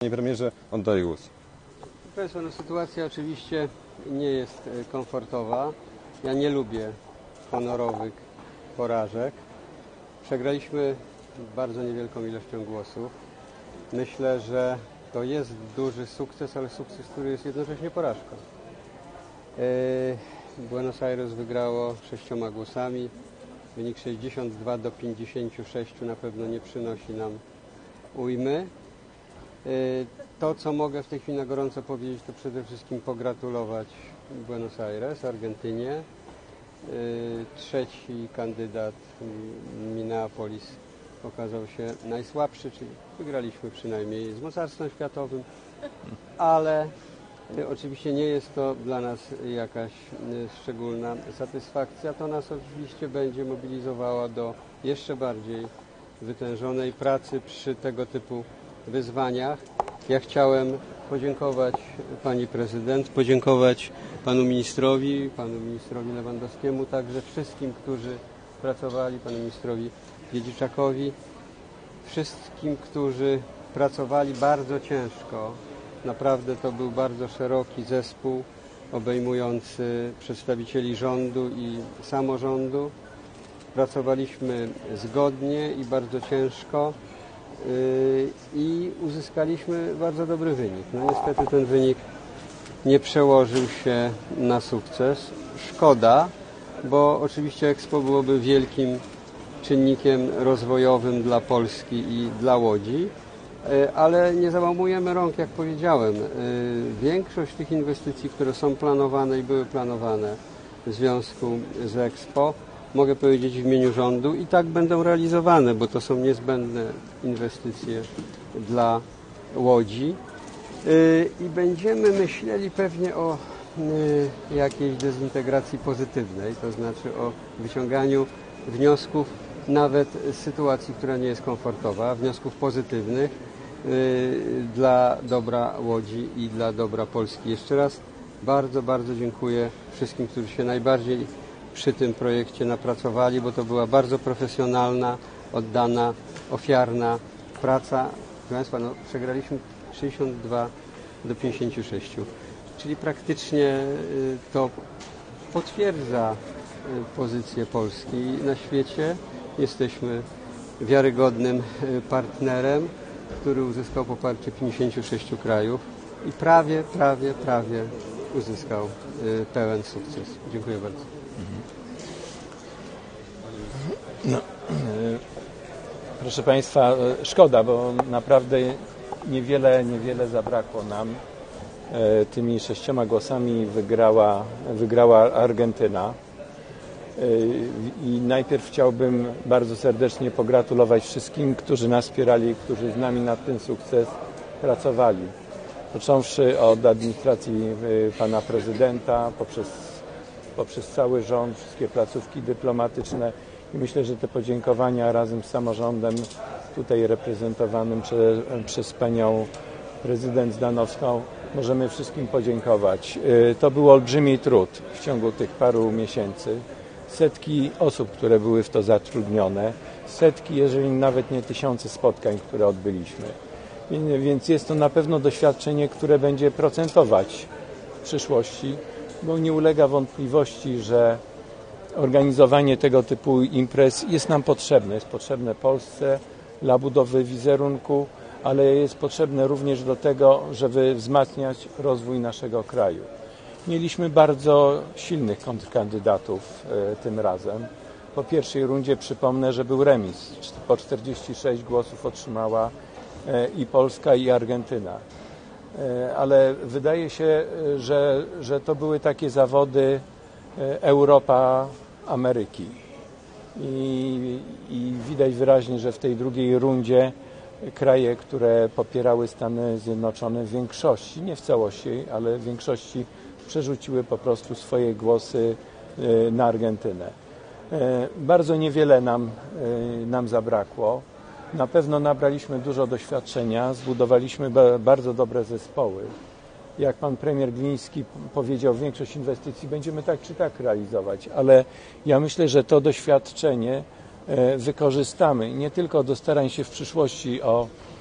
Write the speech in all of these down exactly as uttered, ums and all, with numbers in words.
Panie premierze, oddaję głos. Proszę Państwa, no, sytuacja oczywiście nie jest komfortowa. Ja nie lubię honorowych porażek. Przegraliśmy bardzo niewielką ilością głosów. Myślę, że to jest duży sukces, ale sukces, który jest jednocześnie porażką. Buenos Aires wygrało sześcioma głosami. Wynik sześćdziesiąt dwa do pięćdziesięciu sześciu na pewno nie przynosi nam ujmy. To, co mogę w tej chwili na gorąco powiedzieć, to przede wszystkim pogratulować Buenos Aires, Argentynie. Trzeci kandydat, Minneapolis, okazał się najsłabszy, czyli wygraliśmy przynajmniej z mocarstwem światowym, ale oczywiście nie jest to dla nas jakaś szczególna satysfakcja. To nas oczywiście będzie mobilizowało do jeszcze bardziej wytężonej pracy przy tego typu wyzwaniach. Ja chciałem podziękować pani prezydent, podziękować panu ministrowi, panu ministrowi Lewandowskiemu, także wszystkim, którzy pracowali, panu ministrowi Dziedziczakowi, wszystkim, którzy pracowali bardzo ciężko. Naprawdę to był bardzo szeroki zespół obejmujący przedstawicieli rządu i samorządu. Pracowaliśmy zgodnie i bardzo ciężko i uzyskaliśmy bardzo dobry wynik. No niestety ten wynik nie przełożył się na sukces. Szkoda, bo oczywiście Expo byłoby wielkim czynnikiem rozwojowym dla Polski i dla Łodzi, ale nie załamujemy rąk, jak powiedziałem. Większość tych inwestycji, które są planowane i były planowane w związku z Expo, mogę powiedzieć w imieniu rządu, i tak będą realizowane, bo to są niezbędne inwestycje dla Łodzi. I będziemy myśleli pewnie o jakiejś dezintegracji pozytywnej, to znaczy o wyciąganiu wniosków nawet z sytuacji, która nie jest komfortowa, wniosków pozytywnych dla dobra Łodzi i dla dobra Polski. Jeszcze raz bardzo, bardzo dziękuję wszystkim, którzy się najbardziej przy tym projekcie napracowali, bo to była bardzo profesjonalna, oddana, ofiarna praca. Proszę Państwa, no, przegraliśmy sześćdziesiąt dwa do pięćdziesięciu sześciu, czyli praktycznie to potwierdza pozycję Polski na świecie. Jesteśmy wiarygodnym partnerem, który uzyskał poparcie pięćdziesięciu sześciu krajów i prawie, prawie, prawie uzyskał pełen sukces. Dziękuję bardzo. No, proszę Państwa, szkoda, bo naprawdę niewiele, niewiele zabrakło nam. Tymi sześcioma głosami wygrała, wygrała Argentyna. I najpierw chciałbym bardzo serdecznie pogratulować wszystkim, którzy nas wspierali, którzy z nami na ten sukces pracowali. Począwszy od administracji pana prezydenta, poprzez, poprzez cały rząd, wszystkie placówki dyplomatyczne. I myślę, że te podziękowania razem z samorządem tutaj reprezentowanym przez, przez panią prezydent Zdanowską możemy wszystkim podziękować. To był olbrzymi trud w ciągu tych paru miesięcy. Setki osób, które były w to zatrudnione, setki, jeżeli nawet nie tysiące spotkań, które odbyliśmy. Więc jest to na pewno doświadczenie, które będzie procentować w przyszłości, bo nie ulega wątpliwości, że organizowanie tego typu imprez jest nam potrzebne. Jest potrzebne Polsce dla budowy wizerunku, ale jest potrzebne również do tego, żeby wzmacniać rozwój naszego kraju. Mieliśmy bardzo silnych kontrkandydatów e, tym razem. Po pierwszej rundzie przypomnę, że był remis. Po czterdzieści sześć głosów otrzymała e, i Polska, i Argentyna. E, ale wydaje się, że, że to były takie zawody e, Europa, Ameryki. I, I widać wyraźnie, że w tej drugiej rundzie kraje, które popierały Stany Zjednoczone w większości, nie w całości, ale w większości przerzuciły po prostu swoje głosy na Argentynę. Bardzo niewiele nam, nam zabrakło. Na pewno nabraliśmy dużo doświadczenia, zbudowaliśmy bardzo dobre zespoły. Jak pan premier Gliński powiedział, większość inwestycji będziemy tak czy tak realizować, ale ja myślę, że to doświadczenie wykorzystamy nie tylko do starań się w przyszłości o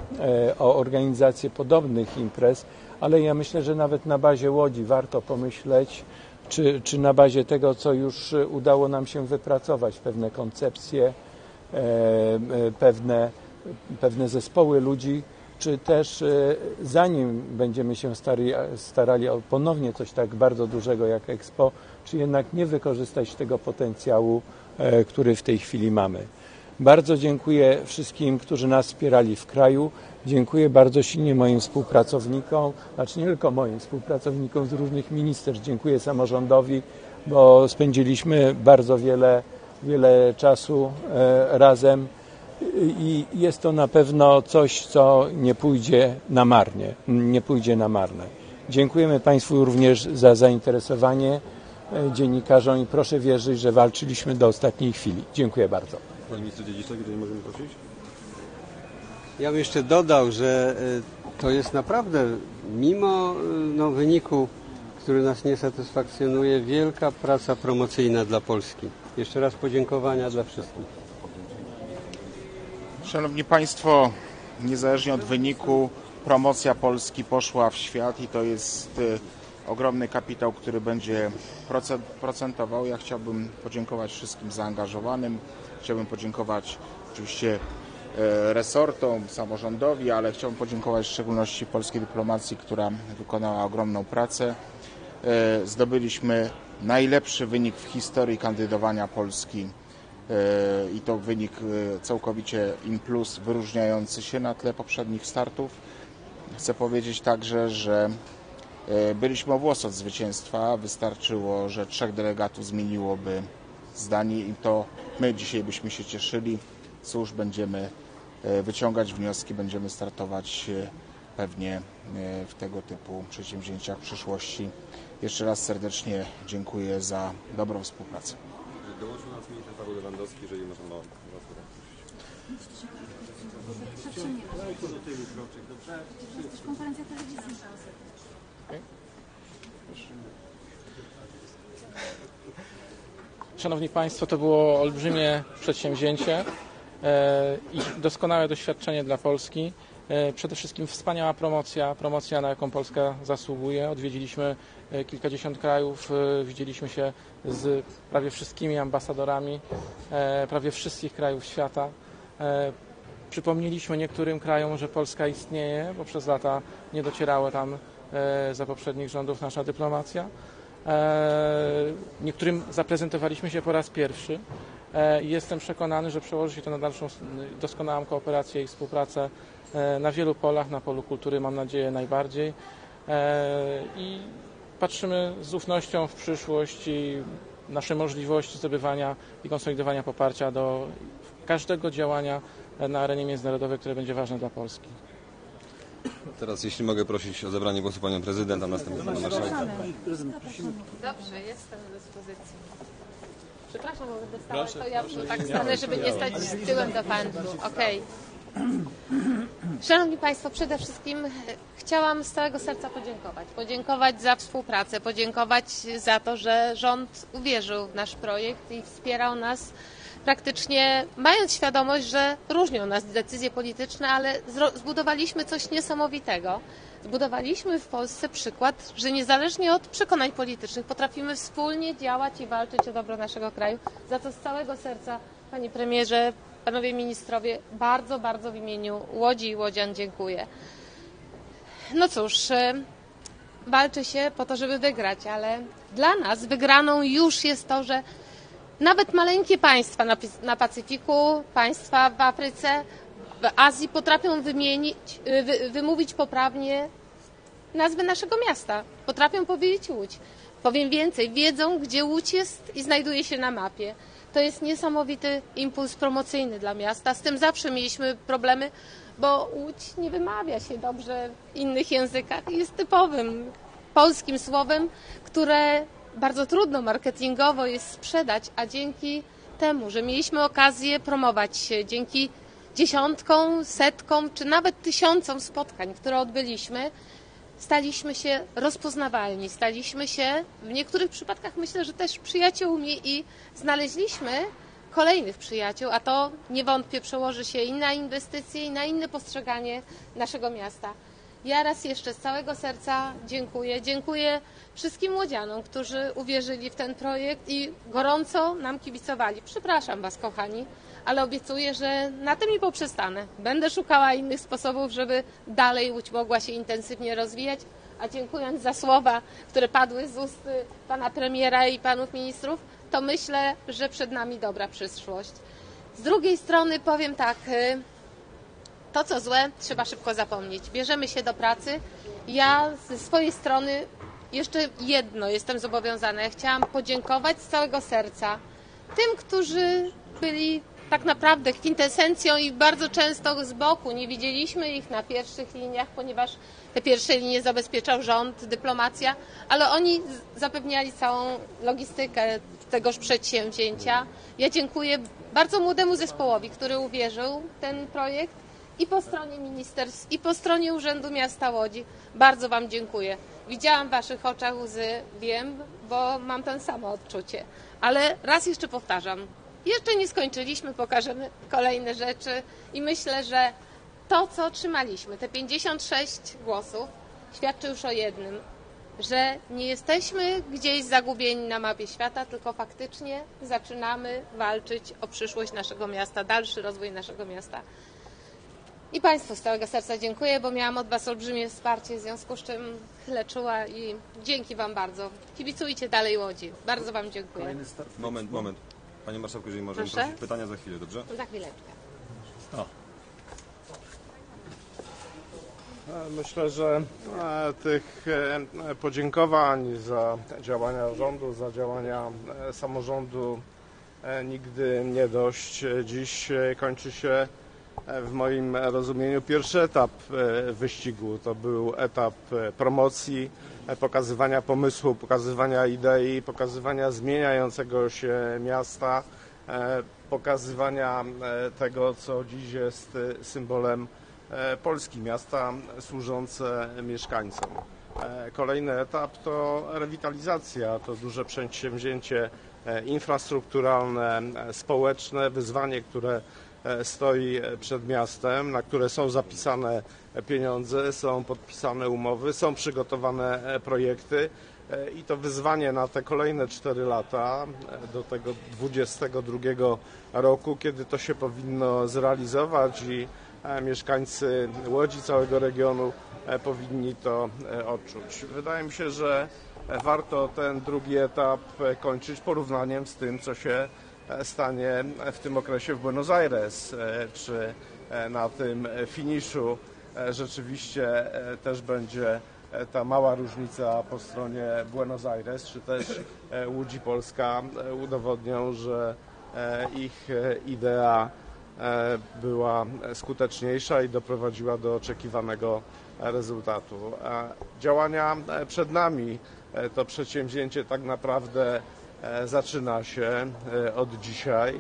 o organizację podobnych imprez, ale ja myślę, że nawet na bazie Łodzi warto pomyśleć, czy, czy na bazie tego, co już udało nam się wypracować, pewne koncepcje, pewne, pewne zespoły ludzi, czy też zanim będziemy się starali, starali o ponownie coś tak bardzo dużego jak Expo, czy jednak nie wykorzystać tego potencjału, który w tej chwili mamy. Bardzo dziękuję wszystkim, którzy nas wspierali w kraju. Dziękuję bardzo silnie moim współpracownikom, znaczy nie tylko moim współpracownikom z różnych ministerstw. Dziękuję samorządowi, bo spędziliśmy bardzo wiele, wiele czasu razem i jest to na pewno coś, co nie pójdzie na marnie, nie pójdzie na marne. Dziękujemy Państwu również za zainteresowanie, dziennikarzom, i proszę wierzyć, że walczyliśmy do ostatniej chwili. Dziękuję bardzo. Panie ministrze Dziedziczak, jeżeli możemy prosić? Ja bym jeszcze dodał, że to jest naprawdę, mimo no, wyniku, który nas nie satysfakcjonuje, wielka praca promocyjna dla Polski. Jeszcze raz podziękowania dla wszystkich. Szanowni Państwo, niezależnie od wyniku, promocja Polski poszła w świat i to jest ogromny kapitał, który będzie procentował. Ja chciałbym podziękować wszystkim zaangażowanym. Chciałbym podziękować oczywiście resortom, samorządowi, ale chciałbym podziękować w szczególności polskiej dyplomacji, która wykonała ogromną pracę. Zdobyliśmy najlepszy wynik w historii kandydowania Polski i to wynik całkowicie in plus, wyróżniający się na tle poprzednich startów. Chcę powiedzieć także, że byliśmy o włos od zwycięstwa. Wystarczyło, że trzech delegatów zmieniłoby zdanie i to my dzisiaj byśmy się cieszyli. Cóż, będziemy wyciągać wnioski, będziemy startować pewnie w tego typu przedsięwzięciach w przyszłości. Jeszcze raz serdecznie dziękuję za dobrą współpracę. Dołączył nas minister Paweł Lewandowski, jeżeli można Was Konferencja telewizyjna. Szanowni Państwo, to było olbrzymie przedsięwzięcie i doskonałe doświadczenie dla Polski. Przede wszystkim wspaniała promocja, promocja, na jaką Polska zasługuje. Odwiedziliśmy kilkadziesiąt krajów, widzieliśmy się z prawie wszystkimi ambasadorami prawie wszystkich krajów świata. Przypomnieliśmy niektórym krajom, że Polska istnieje, bo przez lata nie docierało tam za poprzednich rządów nasza dyplomacja. Niektórym zaprezentowaliśmy się po raz pierwszy i jestem przekonany, że przełoży się to na dalszą doskonałą kooperację i współpracę na wielu polach, na polu kultury mam nadzieję najbardziej, i patrzymy z ufnością w przyszłość i nasze możliwości zdobywania i konsolidowania poparcia do każdego działania na arenie międzynarodowej, które będzie ważne dla Polski. Teraz, jeśli mogę prosić o zabranie głosu Panią Prezydent, a następnie Pana Marszałka. Dobrze, jestem do dyspozycji. Przepraszam, bo będę stała, to ja tak stanę, żeby nie stać z tyłem do pędu. Okej. Szanowni Państwo, przede wszystkim chciałam z całego serca podziękować. Podziękować za współpracę, podziękować za to, że rząd uwierzył w nasz projekt i wspierał nas praktycznie, mając świadomość, że różnią nas decyzje polityczne, ale zbudowaliśmy coś niesamowitego. Zbudowaliśmy w Polsce przykład, że niezależnie od przekonań politycznych potrafimy wspólnie działać i walczyć o dobro naszego kraju. Za to z całego serca, Panie Premierze, Panowie Ministrowie, bardzo, bardzo w imieniu Łodzi i Łodzian dziękuję. No cóż, walczy się po to, żeby wygrać, ale dla nas wygraną już jest to, że nawet maleńkie państwa na Pacyfiku, państwa w Afryce, w Azji potrafią wymienić, wy, wymówić poprawnie nazwę naszego miasta. Potrafią powiedzieć Łódź. Powiem więcej, wiedzą, gdzie Łódź jest i znajduje się na mapie. To jest niesamowity impuls promocyjny dla miasta. Z tym zawsze mieliśmy problemy, bo Łódź nie wymawia się dobrze w innych językach. Jest typowym polskim słowem, które bardzo trudno marketingowo jest sprzedać, a dzięki temu, że mieliśmy okazję promować się, dzięki dziesiątkom, setkom, czy nawet tysiącom spotkań, które odbyliśmy, staliśmy się rozpoznawalni, staliśmy się w niektórych przypadkach, myślę, że też przyjaciółmi i znaleźliśmy kolejnych przyjaciół, a to niewątpliwie przełoży się i na inwestycje, i na inne postrzeganie naszego miasta. Ja raz jeszcze z całego serca dziękuję. Dziękuję wszystkim łodzianom, którzy uwierzyli w ten projekt i gorąco nam kibicowali. Przepraszam Was, kochani, ale obiecuję, że na tym nie poprzestanę. Będę szukała innych sposobów, żeby dalej Łódź mogła się intensywnie rozwijać. A dziękując za słowa, które padły z ust pana premiera i panów ministrów, to myślę, że przed nami dobra przyszłość. Z drugiej strony powiem tak, to co złe trzeba szybko zapomnieć. Bierzemy się do pracy. Ja ze swojej strony jeszcze jedno jestem zobowiązana. Ja chciałam podziękować z całego serca tym, którzy byli tak naprawdę kwintesencją i bardzo często z boku. Nie widzieliśmy ich na pierwszych liniach, ponieważ te pierwsze linie zabezpieczał rząd, dyplomacja, ale oni zapewniali całą logistykę tegoż przedsięwzięcia. Ja dziękuję bardzo młodemu zespołowi, który uwierzył w ten projekt i po stronie ministerstw, i po stronie Urzędu Miasta Łodzi. Bardzo Wam dziękuję. Widziałam w Waszych oczach łzy, wiem, bo mam to samo odczucie. Ale raz jeszcze powtarzam, jeszcze nie skończyliśmy, pokażemy kolejne rzeczy i myślę, że to, co otrzymaliśmy, te pięćdziesiąt sześć głosów, świadczy już o jednym, że nie jesteśmy gdzieś zagubieni na mapie świata, tylko faktycznie zaczynamy walczyć o przyszłość naszego miasta, dalszy rozwój naszego miasta. I Państwu z całego serca dziękuję, bo miałam od Was olbrzymie wsparcie, w związku z czym chylę czuła i dzięki Wam bardzo. Kibicujcie dalej Łodzi. Bardzo Wam dziękuję. Moment, moment. Panie Marszałku, jeżeli możemy Proszę? prosić pytania za chwilę, dobrze? Za chwileczkę. O. Myślę, że e, tych e, podziękowań za działania rządu, za działania e, samorządu e, nigdy nie dość. Dziś e, kończy się e, w moim rozumieniu pierwszy etap e, wyścigu. To był etap e, promocji, e, pokazywania pomysłu, pokazywania idei, pokazywania zmieniającego się miasta, e, pokazywania e, tego, co dziś jest e, symbolem Polski, miasta służące mieszkańcom. Kolejny etap to rewitalizacja, to duże przedsięwzięcie infrastrukturalne, społeczne, wyzwanie, które stoi przed miastem, na które są zapisane pieniądze, są podpisane umowy, są przygotowane projekty i to wyzwanie na te kolejne cztery lata do tego dwudziestego drugiego roku, kiedy to się powinno zrealizować i mieszkańcy Łodzi, całego regionu powinni to odczuć. Wydaje mi się, że warto ten drugi etap kończyć porównaniem z tym, co się stanie w tym okresie w Buenos Aires. Czy na tym finiszu rzeczywiście też będzie ta mała różnica po stronie Buenos Aires, czy też Łódź i Polska udowodnią, że ich idea była skuteczniejsza i doprowadziła do oczekiwanego rezultatu. Działania przed nami, to przedsięwzięcie tak naprawdę zaczyna się od dzisiaj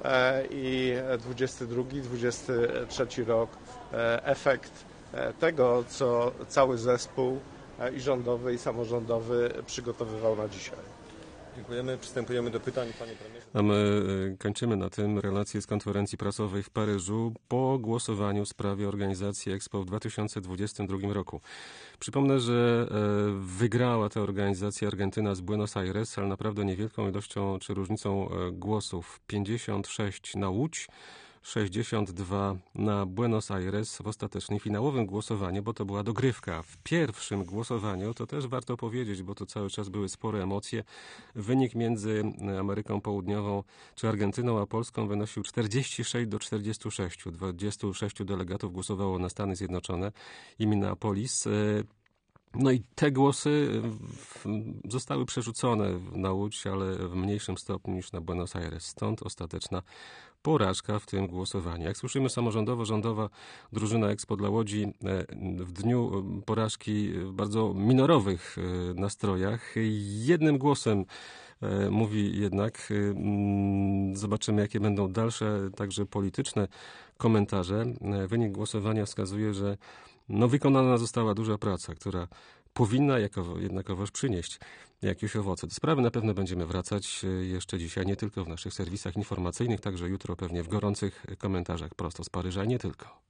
i dwudziesty drugi dwudziesty trzeci rok efekt tego, co cały zespół i rządowy, i samorządowy przygotowywał na dzisiaj. Dziękujemy. Przystępujemy do pytań. Panie premierze. A my kończymy na tym relację z konferencji prasowej w Paryżu po głosowaniu w sprawie organizacji Expo w dwa tysiące dwudziestym drugim roku. Przypomnę, że wygrała ta organizacja Argentyna z Buenos Aires, ale naprawdę niewielką ilością czy różnicą głosów. pięćdziesiąt sześć na Łódź, sześćdziesiąt dwa na Buenos Aires w ostatecznym finałowym głosowaniu, bo to była dogrywka. W pierwszym głosowaniu, to też warto powiedzieć, bo to cały czas były spore emocje, wynik między Ameryką Południową czy Argentyną a Polską wynosił czterdzieści sześć do czterdziestu sześciu. dwudziestu sześciu delegatów głosowało na Stany Zjednoczone i Minneapolis. No i te głosy zostały przerzucone na Łódź, ale w mniejszym stopniu niż na Buenos Aires. Stąd ostateczna porażka w tym głosowaniu. Jak słyszymy, samorządowo-rządowa drużyna Expo dla Łodzi w dniu porażki w bardzo minorowych nastrojach jednym głosem mówi jednak, zobaczymy jakie będą dalsze, także polityczne komentarze. Wynik głosowania wskazuje, że no, wykonana została duża praca, która powinna jako, jednakowoż przynieść jakieś owoce. Do sprawy na pewno będziemy wracać jeszcze dzisiaj, nie tylko w naszych serwisach informacyjnych, także jutro pewnie w gorących komentarzach prosto z Paryża, nie tylko.